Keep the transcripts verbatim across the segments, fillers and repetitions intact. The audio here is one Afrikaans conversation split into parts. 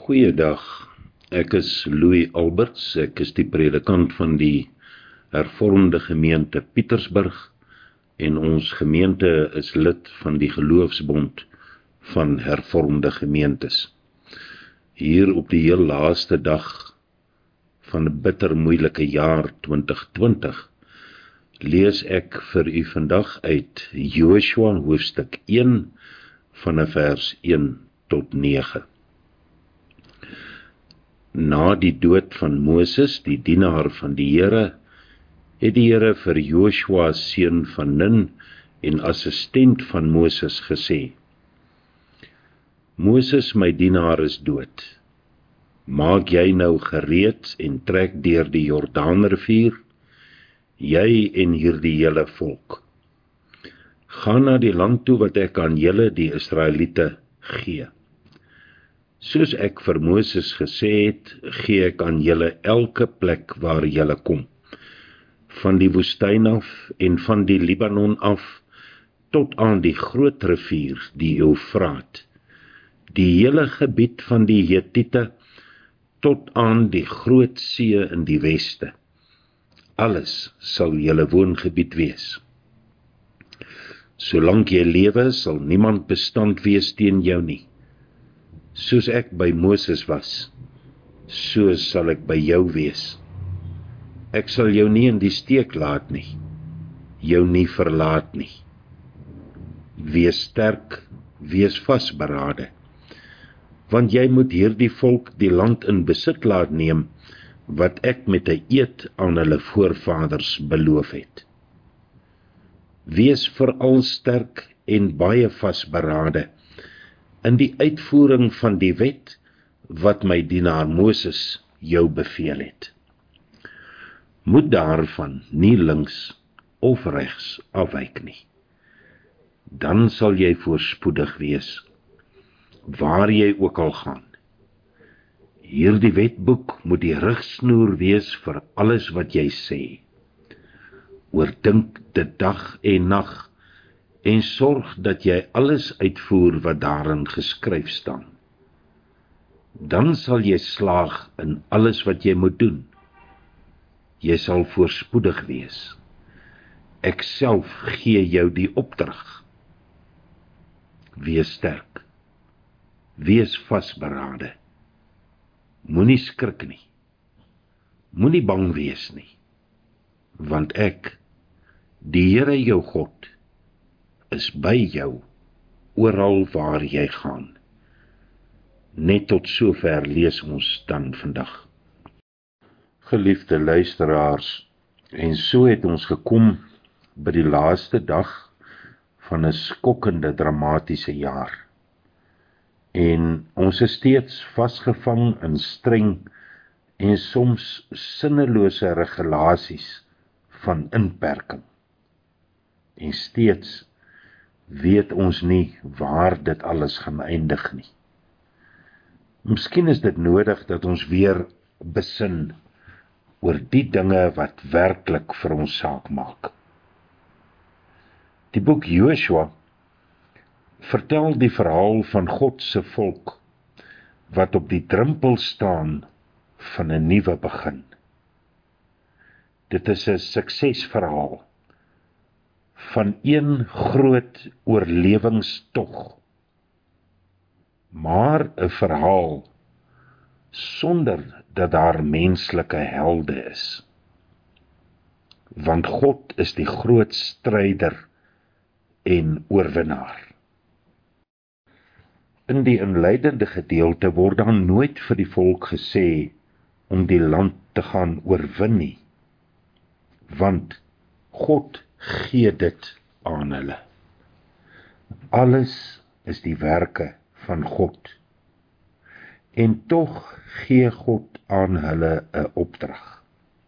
Goeiedag, ek is Louis Alberts, ek is die predikant van die hervormde gemeente Pietersburg en ons gemeente is lid van die geloofsbond van hervormde gemeentes. Hier op die heel laaste dag van 'n bitter moeilike jaar twintig twintig lees ek vir u vandag uit Joshua hoofstuk een van vers een tot nege. Na die dood van Moses, die dienaar van die Here, het die Here vir Joshua seun van Nun en assistent van Moses gesê: Moses, my dienaar, is dood. Maak jy nou gereed en trek deur die Jordaanrivier, jy en hierdie hele volk. Gaan na die land toe wat ek aan julle die Israeliete gee. Soos ek vir Moses gesê het, gee ek aan julle elke plek waar julle kom, van die woestyn af en van die Libanon af, tot aan die groot rivier, die Eufraat, die hele gebied van die Hetiete, tot aan die groot see in die weste. Alles sal julle woongebied wees. Solank jy lewe, sal niemand bestand wees teen jou nie. Soos ek by Moses was, so sal ek by jou wees. Ek sal jou nie in die steek laat nie, jou nie verlaat nie. Wees sterk, wees vasberade, want jy moet hierdie volk die land in besit laat neem, wat ek met 'n eed aan hulle voorvaders beloof het. Wees veral sterk en baie vasberade in die uitvoering van die wet wat my dienaar Moses jou beveel het. Moet daarvan nie links of regs afwyk nie. Dan sal jy voorspoedig wees, waar jy ook al gaan. Hierdie wetboek moet die rigsnoer wees vir alles wat jy sê. Oordink dit dag en nag, en sorg dat jy alles uitvoer wat daarin geskryf staan. Dan sal jy slaag in alles wat jy moet doen. Jy sal voorspoedig wees. Ek self gee jou die opdrag. Wees sterk. Wees vasberade. Moenie skrik nie. Moenie bang wees nie. Want ek, die Here jou God, is by jou, oral waar jy gaan. Net tot sover lees ons dan vandag. Geliefde luisteraars, en so het ons gekom by die laaste dag van 'n skokkende, dramatiese jaar. En ons is steeds vasgevang in streng en soms sinnelose regulasies van inperking. En steeds weet ons nie waar dit alles gaan eindig nie. Miskien is dit nodig dat ons weer besin oor die dinge wat werklik vir ons saak maak. Die boek Joshua vertel die verhaal van God se volk wat op die drempel staan van 'n nuwe begin. Dit is 'n suksesverhaal van een groot oorlewingstog, maar 'n verhaal sonder dat daar menslike helde is. Want God is die groot stryder en oorwinnaar. In die inleidende gedeelte word dan nooit vir die volk gesê om die land te gaan oorwin nie, want God gee dit aan hulle. Alles is die werke van God, en tog gee God aan hulle 'n opdrag.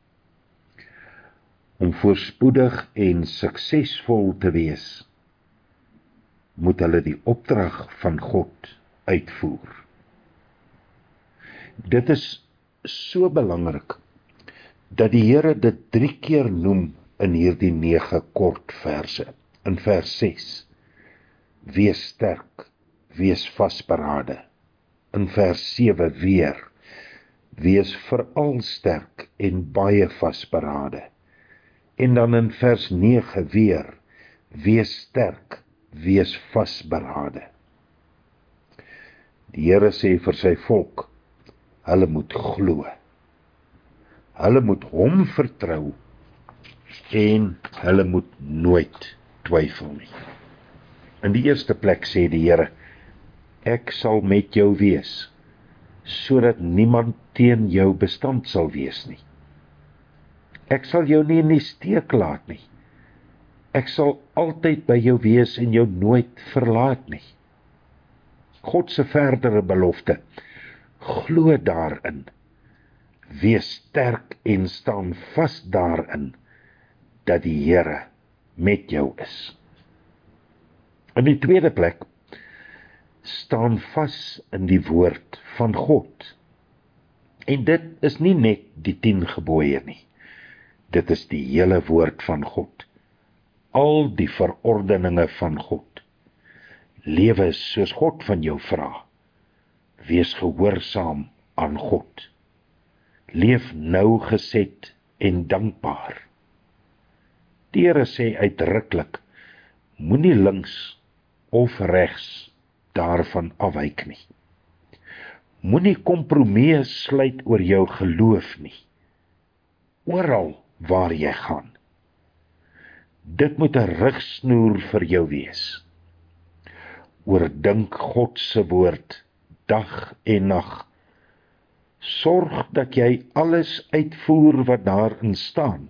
Om voorspoedig en suksesvol te wees, moet hulle die opdrag van God uitvoer. Dit is so belangrik, dat die Here dit drie keer noem in hierdie nege kort verse. In vers ses, wees sterk, wees vasberade. in vers sewe weer, wees veral sterk en baie vasberade. En dan in vers nege weer, wees sterk, wees vasberade. Die Here sê vir sy volk, hulle moet glo. Hulle moet hom vertrou en hulle moet nooit twyfel nie. In die eerste plek sê die Here, ek sal met jou wees, sodat niemand teen jou bestand sal wees nie. Ek sal jou nie in die steek laat nie. Ek sal altyd by jou wees en jou nooit verlaat nie. God se verdere belofte, glo daarin, wees sterk en staan vas daarin, dat die Here met jou is. In die tweede plek, staan vas in die woord van God. En dit is nie net die tien gebooie nie. Dit is die hele woord van God. Al die verordeninge van God. Lewe soos God van jou vra. Wees gehoorsaam aan God. Leef nougeset en dankbaar. Die Here sê uitdruklik, moenie links of regs daarvan afwyk nie. Moenie kompromieë sluit oor jou geloof nie. Oral waar jy gaan. Dit moet 'n rigsnoer vir jou wees. Oordink God se woord dag en nag. Sorg dat jy alles uitvoer wat daarin staan.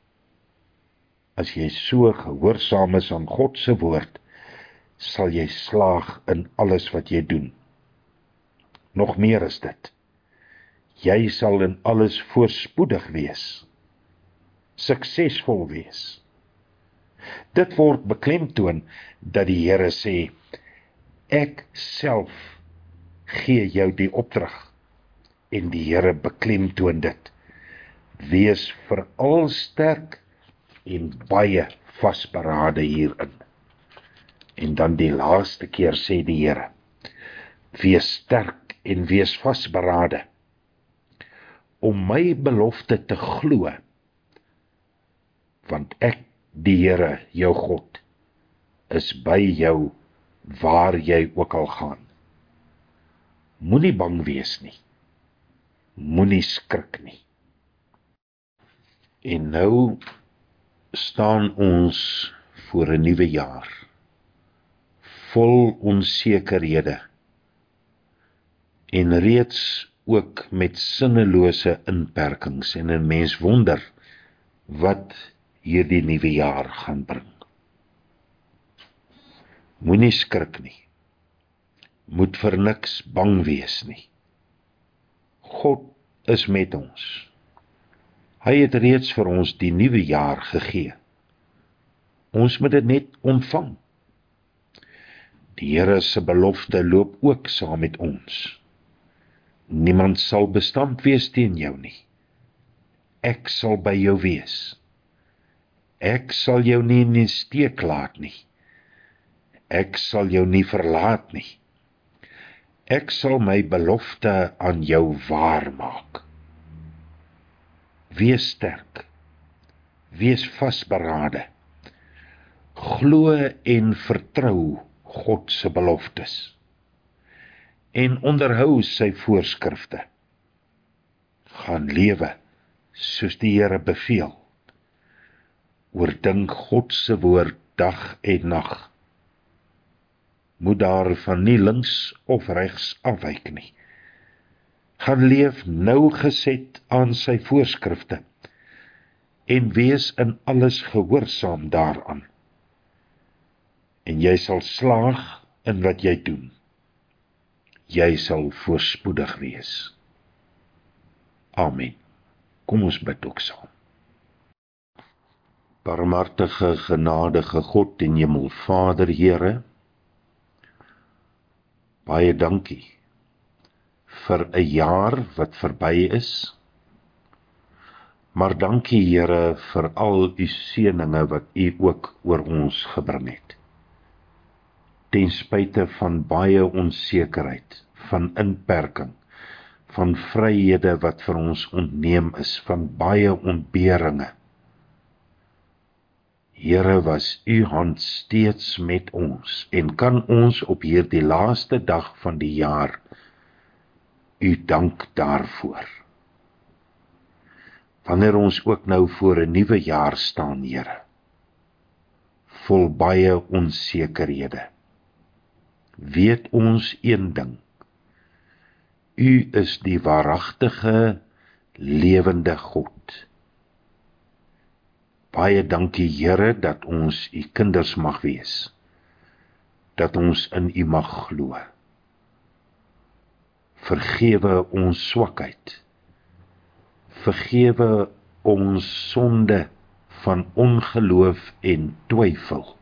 As jy so gehoorsaam is aan God se woord, sal jy slaag in alles wat jy doen. Nog meer is dit. Jy sal in alles voorspoedig wees. Suksesvol wees. Dit word beklemtoon dat die Here sê, ek self gee jou die opdrag. En die Here beklemtoon dit. Wees veral sterk en baie vasberade hierin. En dan die laaste keer sê die Here, wees sterk en wees vasberade, om my belofte te glo, want ek, die Here, jou God, is by jou, waar jy ook al gaan. Moenie bang wees nie, moenie skrik nie. En nou staan ons voor 'n nuwe jaar, vol onsekerhede, en reeds ook met sinnelose inperkings, en 'n mens wonder wat hierdie nuwe jaar gaan bring. Moenie skrik nie, moet vir niks bang wees nie. God is met ons. Hy het reeds vir ons die nuwe jaar gegee. Ons moet dit net ontvang. Die Here se belofte loop ook saam met ons. Niemand sal bestand wees teen jou nie. Ek sal by jou wees. Ek sal jou nie in die steek laat nie. Ek sal jou nie verlaat nie. Ek sal my belofte aan jou waarmaak. Wees sterk. Wees vasberade. Glo en vertrou God se beloftes. En onderhou sy voorskrifte. Gaan lewe soos die Here beveel. Oordink God se woord dag en nag. Moet daarvan nie links of regs afwyk nie. Gaan leef nougeset aan sy voorskrifte en wees in alles gehoorsaam daaraan. En jy sal slaag in wat jy doen. Jy sal voorspoedig wees. Amen. Kom ons bid ook saam. Barmhartige, genadige God en Hemelvader, Here, baie dankie vir 'n jaar wat verby is, maar dankie Here vir al u seëninge wat u ook oor ons gebring het. Ten spyte van baie onsekerheid, van inperking, van vryhede wat vir ons ontneem is, van baie ontberinge. Here, was u hand steeds met ons en kan ons op hierdie laaste dag van die jaar u dank daarvoor. Wanneer ons ook nou voor 'n nuwe jaar staan, Here, vol baie onsekerhede, weet ons een ding, u is die waaragtige, lewende God. Baie dankie, Here, dat ons u kinders mag wees, dat ons in u mag glo. Vergewe ons swakheid, vergewe ons sonde van ongeloof en twyfel.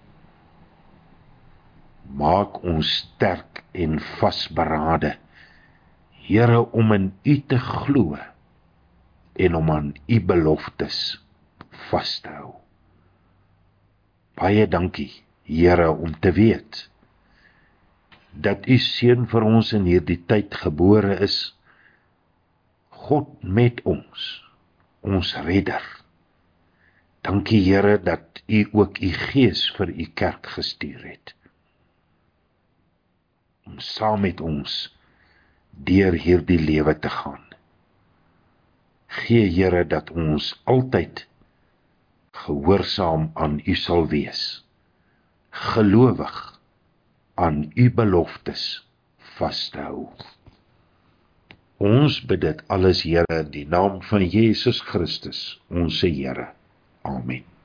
Maak ons sterk en vasberade, Here, om in u te glo en om aan u beloftes vas te hou. Baie dankie, Here, om te weet dat u seun vir ons in hierdie tyd gebore is, God met ons, ons redder. Dankie, Here, dat u ook u gees vir u kerk gestuur het, om saam met ons deur hierdie lewe te gaan. Gee, Here, dat ons altyd gehoorsaam aan u sal wees, gelowig aan u beloftes vas te hou. Ons bid dit alles, Here, in die naam van Jesus Christus, onse Here. Amen.